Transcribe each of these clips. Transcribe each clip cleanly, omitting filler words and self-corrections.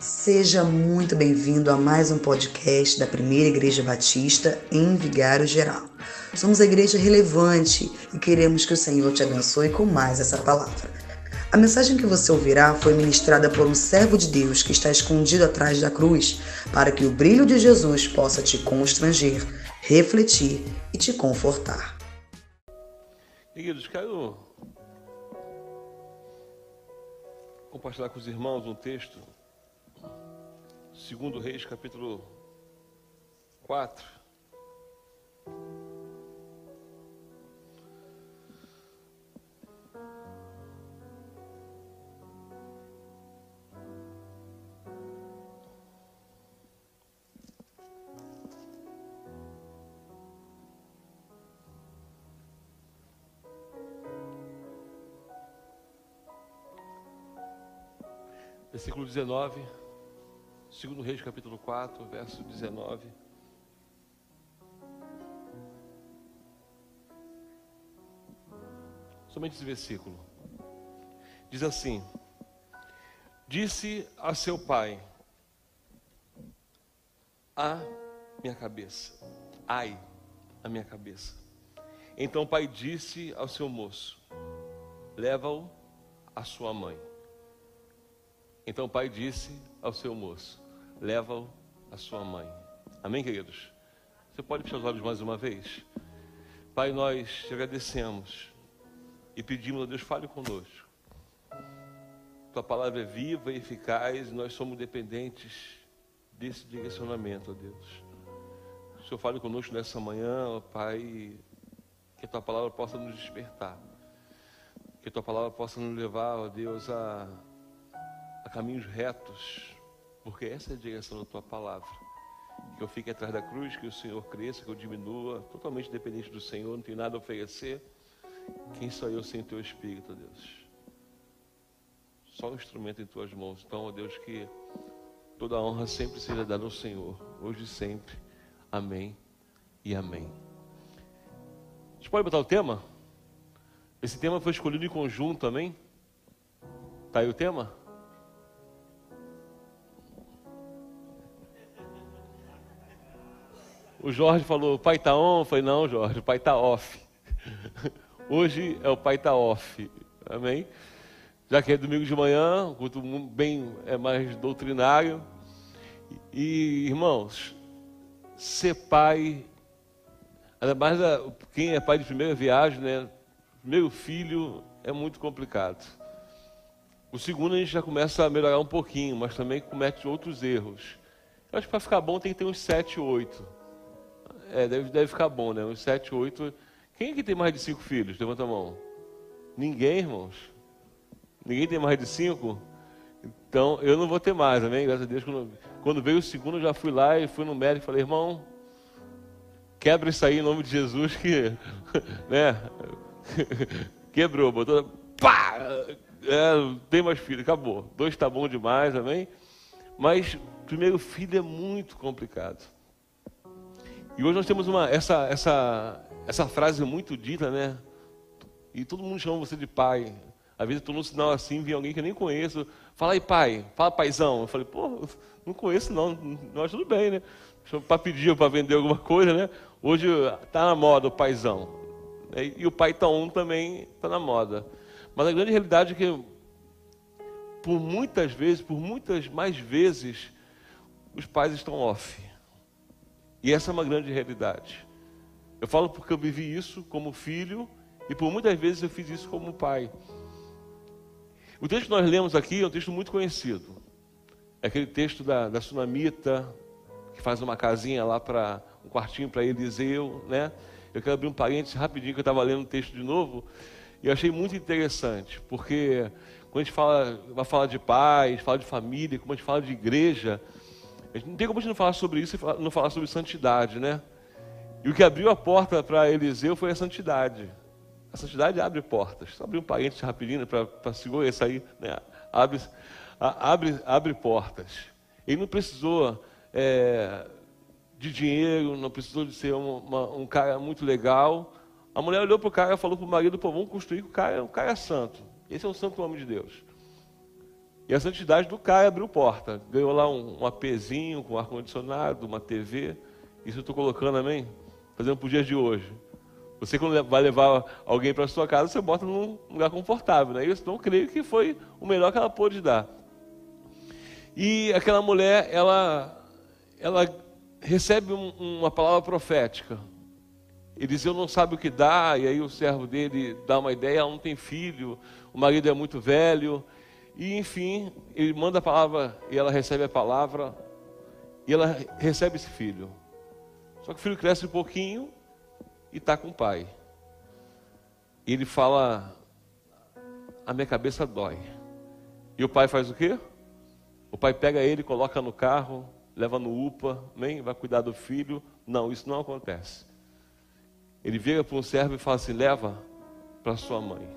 Seja muito bem-vindo a mais um podcast da Primeira Igreja Batista em Vigário Geral. Somos a igreja relevante e queremos que o Senhor te abençoe com mais essa palavra. A mensagem que você ouvirá foi ministrada por um servo de Deus que está escondido atrás da cruz, para que o brilho de Jesus possa te constranger, refletir e te confortar. Queridos, quero compartilhar com os irmãos um texto, 2 Reis, capítulo 4. Versículo 19, 2 Reis, capítulo 4, verso 19. Somente esse versículo. Diz assim: disse a seu pai: a minha cabeça, ai, a minha cabeça. Então o pai disse ao seu moço: leva-o à sua mãe. Então o pai disse ao seu moço: leva-o à sua mãe. Amém, queridos? Você pode fechar os olhos mais uma vez? Pai, nós te agradecemos e pedimos a Deus, fale conosco. Tua palavra é viva e eficaz e nós somos dependentes desse direcionamento, ó Deus. O Senhor fale conosco nessa manhã, ó Pai, que tua palavra possa nos despertar. Que tua palavra possa nos levar, ó Deus, a caminhos retos, porque essa é a direção da tua palavra. Que eu fique atrás da cruz, que o Senhor cresça, que eu diminua, totalmente dependente do Senhor, não tenho nada a oferecer. Quem sou eu sem teu Espírito, ó Deus? Só um instrumento em tuas mãos. Então, ó Deus, que toda a honra sempre seja dada ao Senhor, hoje e sempre. Amém e amém. A gente pode botar o tema? Esse tema foi escolhido em conjunto, amém? Tá aí o tema? O Jorge falou: o pai tá on? Eu falei: não, Jorge, o pai tá off. Hoje é o pai tá off, amém? Já que é domingo de manhã, o culto bem mais doutrinário. E, irmãos, ser pai, ainda mais quem é pai de primeira viagem, né? Primeiro filho é muito complicado. O segundo a gente já começa a melhorar um pouquinho, mas também comete outros erros. Eu acho que para ficar bom tem que ter uns 7, 8. Deve ficar bom, né? Uns 7, 8. Quem é que tem mais de 5 filhos? Levanta a mão. Ninguém, irmãos. Ninguém tem mais de 5? Então, eu não vou ter mais, amém? Graças a Deus. Quando veio o segundo, eu já fui lá e fui no médico e falei: irmão, quebra isso aí em nome de Jesus, que, né? Quebrou, botou, pá! Não tem mais filho, acabou. 2 tá bom demais, amém? Mas, primeiro filho é muito complicado. E hoje nós temos essa frase muito dita, né? E todo mundo chama você de pai. Às vezes eu estou num sinal assim, vi alguém que eu nem conheço. Fala aí, pai. Fala, paizão. Eu falei: pô, não conheço não. Nós tudo bem, né? Para pedir ou para vender alguma coisa, né? Hoje está na moda o paizão. E o pai tá on também está na moda. Mas a grande realidade é que, por muitas mais vezes, os pais estão off. E essa é uma grande realidade. Eu falo porque eu vivi isso como filho e por muitas vezes eu fiz isso como pai. O texto que nós lemos aqui é um texto muito conhecido. É aquele texto da Sunamita, que faz uma casinha lá, um quartinho para Eliseu, né? Eu quero abrir um parênteses rapidinho, que eu estava lendo o texto de novo, e eu achei muito interessante, porque quando a gente vai falar de pais, fala de família, como a gente fala de igreja, a gente não tem como a gente não falar sobre isso e não falar sobre santidade, né? E o que abriu a porta para Eliseu foi a santidade. A santidade abre portas. Só abrir um parênteses rapidinho para segurar isso aí, né? Abre portas. Ele não precisou de dinheiro, não precisou de ser um cara muito legal. A mulher olhou para o cara e falou para o marido: pô, vamos construir, o cara é santo. Esse é um santo homem de Deus. E a santidade do Caio abriu porta. Ganhou lá um APzinho com ar-condicionado, uma TV. Isso eu estou colocando, amém? Fazendo para o dia de hoje. Você, quando vai levar alguém para a sua casa, você bota num lugar confortável, né? Isso, então, creio que foi o melhor que ela pôde dar. E aquela mulher, ela recebe uma palavra profética. Eliseu não sabe o que dá, e aí o servo dele dá uma ideia, ela não tem filho, o marido é muito velho, e enfim, ele manda a palavra, e ela recebe a palavra, e ela recebe esse filho. Só que o filho cresce um pouquinho e está com o pai. E ele fala, a minha cabeça dói. E o pai faz o quê? O pai pega ele, coloca no carro, leva no UPA, vai cuidar do filho. Não, isso não acontece. Ele vira para um servo e fala assim, leva para sua mãe.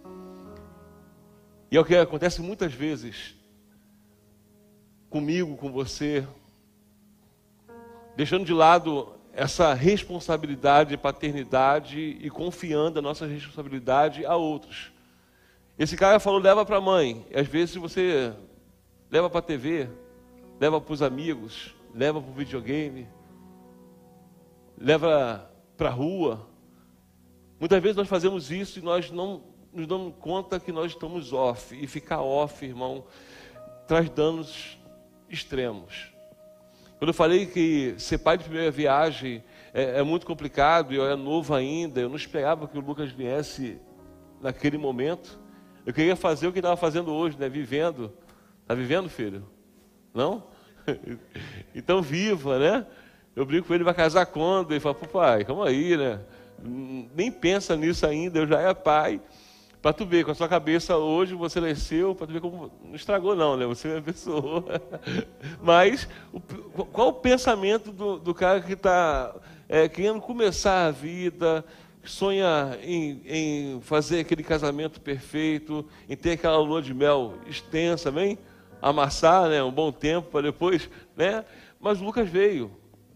E é o que acontece muitas vezes comigo, com você, deixando de lado essa responsabilidade de paternidade e confiando a nossa responsabilidade a outros. Esse cara falou, leva para a mãe. E às vezes você leva para a TV, leva para os amigos, leva para o videogame, leva para a rua. Muitas vezes nós fazemos isso e nós não nos damos conta que nós estamos off. E ficar off, irmão, traz danos extremos. Quando eu falei que ser pai de primeira viagem é muito complicado, e eu era novo ainda, eu não esperava que o Lucas viesse naquele momento. Eu queria fazer o que ele estava fazendo hoje, né? Vivendo. Está vivendo, filho? Não? Então viva, né? Eu brinco com ele, vai casar quando? Ele fala, pô, pai, calma aí, né? Nem pensa nisso ainda, eu já era pai. Para tu ver, com a sua cabeça hoje você nasceu, para tu ver como não estragou não, né? Você me abençoou. Mas qual o pensamento do cara que está querendo começar a vida, sonha em fazer aquele casamento perfeito, em ter aquela lua de mel extensa, amém? Amassar, né? Um bom tempo para depois, né? Mas Lucas veio.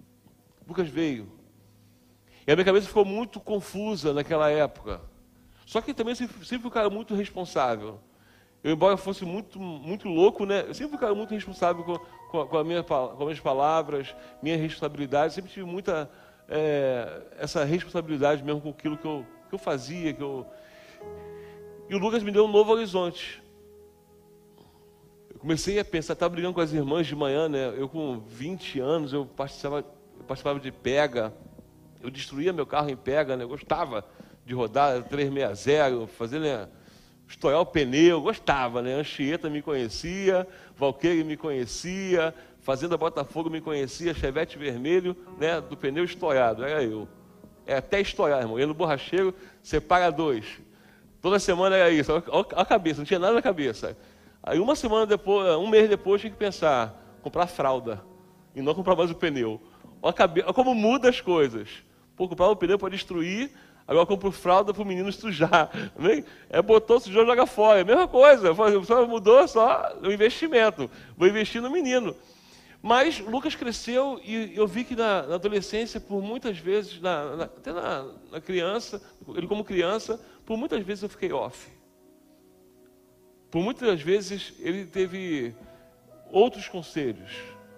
E a minha cabeça ficou muito confusa naquela época. Só que também sempre fui um cara muito responsável. Eu, embora fosse muito louco, né? Eu sempre fui um cara muito responsável com as minhas palavras, minha responsabilidade. Sempre tive muita essa responsabilidade mesmo com aquilo que eu fazia. E o Lucas me deu um novo horizonte. Eu comecei a pensar, estava brigando com as irmãs de manhã, né? Eu com 20 anos, eu participava de pega. Eu destruía meu carro em pega, né? Eu gostava de rodar 360, fazer, né, estourar o pneu, gostava, né? Anchieta me conhecia, Valqueire me conhecia, Fazenda Botafogo me conhecia, Chevette vermelho, né, do pneu estourado, era eu. Até estourar, irmão. Ia no borracheiro, separa 2. Toda semana era isso, olha a cabeça, não tinha nada na cabeça. Aí uma semana depois, um mês depois, tinha que pensar, comprar fralda, e não comprar mais o pneu. Olha como muda as coisas. Pô, comprar o pneu para destruir, agora eu compro fralda para o menino sujar. Botou, sujou, joga fora. É a mesma coisa, só mudou só o investimento. Vou investir no menino. Mas Lucas cresceu e eu vi que na adolescência, por muitas vezes, até na criança, ele como criança, por muitas vezes eu fiquei off. Por muitas vezes ele teve outros conselhos.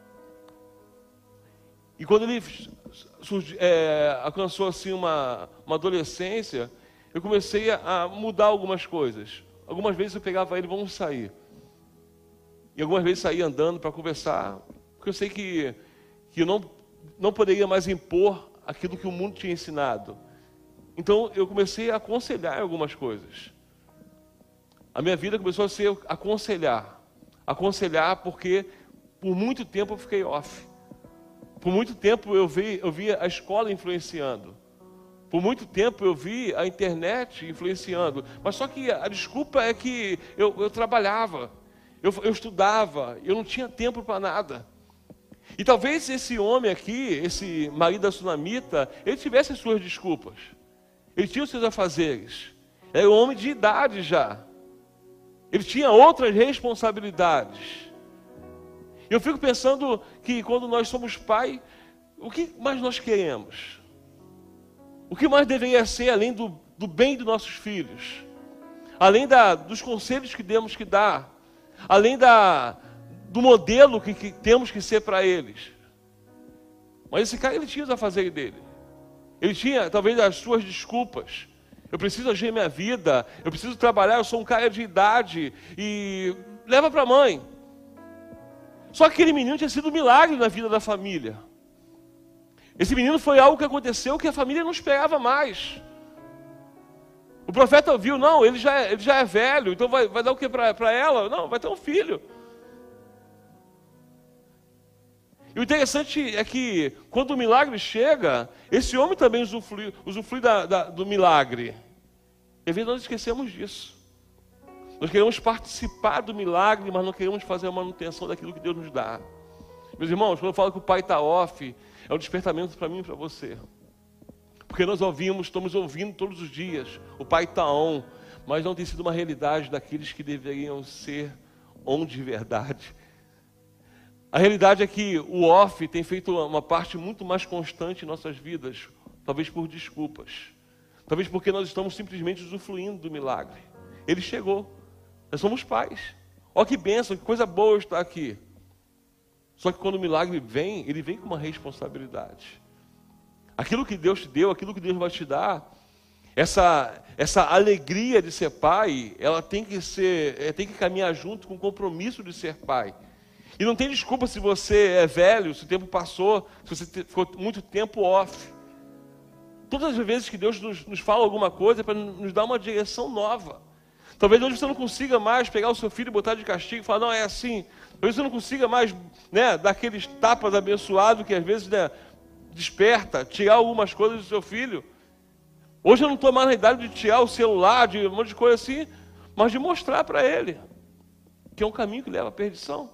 E quando ele alcançou assim uma adolescência, eu comecei a mudar algumas coisas. Algumas vezes eu pegava ele, vamos sair. E algumas vezes saía andando para conversar, porque eu sei que eu não poderia mais impor aquilo que o mundo tinha ensinado. Então eu comecei a aconselhar algumas coisas. A minha vida começou a ser aconselhar. Aconselhar porque por muito tempo eu fiquei off. Por muito tempo eu via a escola influenciando. Por muito tempo eu vi a internet influenciando. Mas só que a desculpa é que eu trabalhava, eu estudava, eu não tinha tempo para nada. E talvez esse homem aqui, esse marido da sunamita, ele tivesse as suas desculpas. Ele tinha os seus afazeres. Era um homem de idade já. Ele tinha outras responsabilidades. Eu fico pensando que quando nós somos pai, o que mais nós queremos? O que mais deveria ser além do bem dos nossos filhos? Além dos conselhos que temos que dar? além do modelo que temos que ser para eles. Mas esse cara, ele tinha os afazeres dele. Ele tinha, talvez, as suas desculpas. Eu preciso agir minha vida, eu preciso trabalhar, eu sou um cara de idade, e leva para a mãe. Só que aquele menino tinha sido um milagre na vida da família. Esse menino foi algo que aconteceu que a família não esperava mais. O profeta viu, não, ele já é velho, então vai dar o que para ela? Não, vai ter um filho. E o interessante é que, quando o milagre chega, esse homem também usufrui do milagre. E às vezes nós esquecemos disso. Nós queremos participar do milagre, mas não queremos fazer a manutenção daquilo que Deus nos dá. Meus irmãos, quando eu falo que o pai está off, é um despertamento para mim e para você. Porque nós estamos ouvindo todos os dias, o pai está on, mas não tem sido uma realidade daqueles que deveriam ser on de verdade. A realidade é que o off tem feito uma parte muito mais constante em nossas vidas, talvez por desculpas, talvez porque nós estamos simplesmente usufruindo do milagre. Ele chegou, nós somos pais. Ó, que bênção, que coisa boa estar aqui. Só que quando o milagre vem, ele vem com uma responsabilidade. Aquilo que Deus te deu, aquilo que Deus vai te dar, essa alegria de ser pai, ela tem que caminhar junto com o compromisso de ser pai. E não tem desculpa se você é velho, se o tempo passou, se você ficou muito tempo off. Todas as vezes que Deus nos fala alguma coisa é para nos dar uma direção nova. Talvez hoje você não consiga mais pegar o seu filho e botar de castigo e falar, não, é assim. Talvez você não consiga mais, dar aqueles tapas abençoados que às vezes, desperta, tirar algumas coisas do seu filho. Hoje eu não estou mais na idade de tirar o celular, de um monte de coisa assim, mas de mostrar para ele que é um caminho que leva à perdição.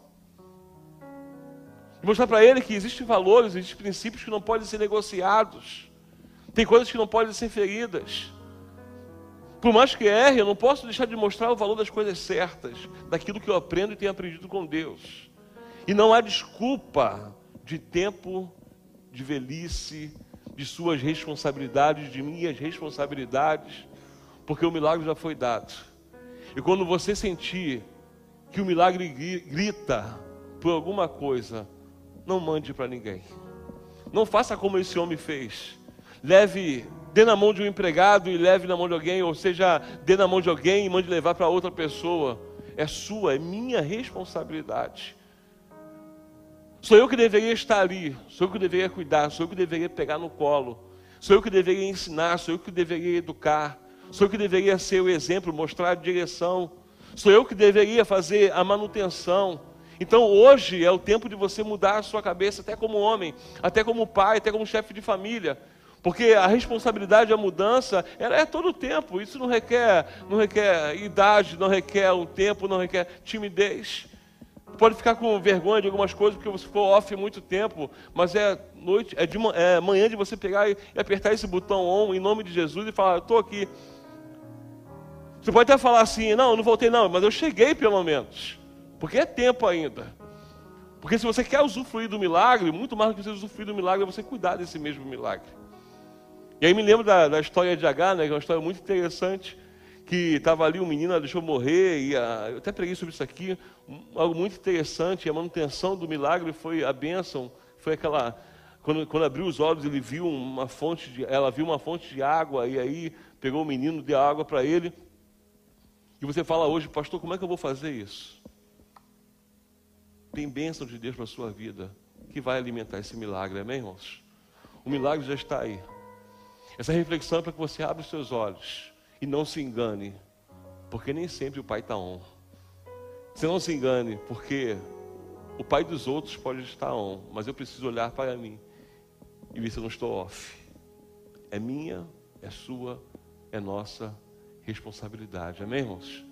De mostrar para ele que existem valores, existem princípios que não podem ser negociados. Tem coisas que não podem ser feridas. Por mais que erre, eu não posso deixar de mostrar o valor das coisas certas, daquilo que eu aprendo e tenho aprendido com Deus. E não há desculpa de tempo, de velhice, de suas responsabilidades, de minhas responsabilidades, porque o milagre já foi dado. E quando você sentir que o milagre grita por alguma coisa, não mande para ninguém. Não faça como esse homem fez. Dê na mão de um empregado e leve na mão de alguém, ou seja, dê na mão de alguém e mande levar para outra pessoa. É sua, é minha responsabilidade. Sou eu que deveria estar ali, sou eu que deveria cuidar, sou eu que deveria pegar no colo, sou eu que deveria ensinar, sou eu que deveria educar, sou eu que deveria ser o exemplo, mostrar a direção, sou eu que deveria fazer a manutenção. Então hoje é o tempo de você mudar a sua cabeça, até como homem, até como pai, até como chefe de família. Porque a responsabilidade, a mudança, ela é todo o tempo. Isso não requer idade, não requer um tempo, não requer timidez. Pode ficar com vergonha de algumas coisas porque você ficou off muito tempo, mas é manhã de você pegar e apertar esse botão on em nome de Jesus e falar, eu estou aqui. Você pode até falar assim, não, eu não voltei não, mas eu cheguei pelo menos. Porque é tempo ainda. Porque se você quer usufruir do milagre, muito mais do que você usufruir do milagre, é você cuidar desse mesmo milagre. E aí me lembro da história de Agar, que é uma história muito interessante, que estava ali um menino, ela deixou morrer, eu até preguei sobre isso aqui, algo muito interessante, a manutenção do milagre foi a bênção, foi aquela, quando abriu os olhos, ela viu uma fonte de água, e aí pegou o menino, deu água para ele, e você fala hoje, pastor, como é que eu vou fazer isso? Tem bênção de Deus para a sua vida, que vai alimentar esse milagre, amém, irmãos? O milagre já está aí. Essa reflexão é para que você abra os seus olhos e não se engane, porque nem sempre o pai está on. Você não se engane, porque o pai dos outros pode estar on, mas eu preciso olhar para mim e ver se eu não estou off. É minha, é sua, é nossa responsabilidade, amém, irmãos?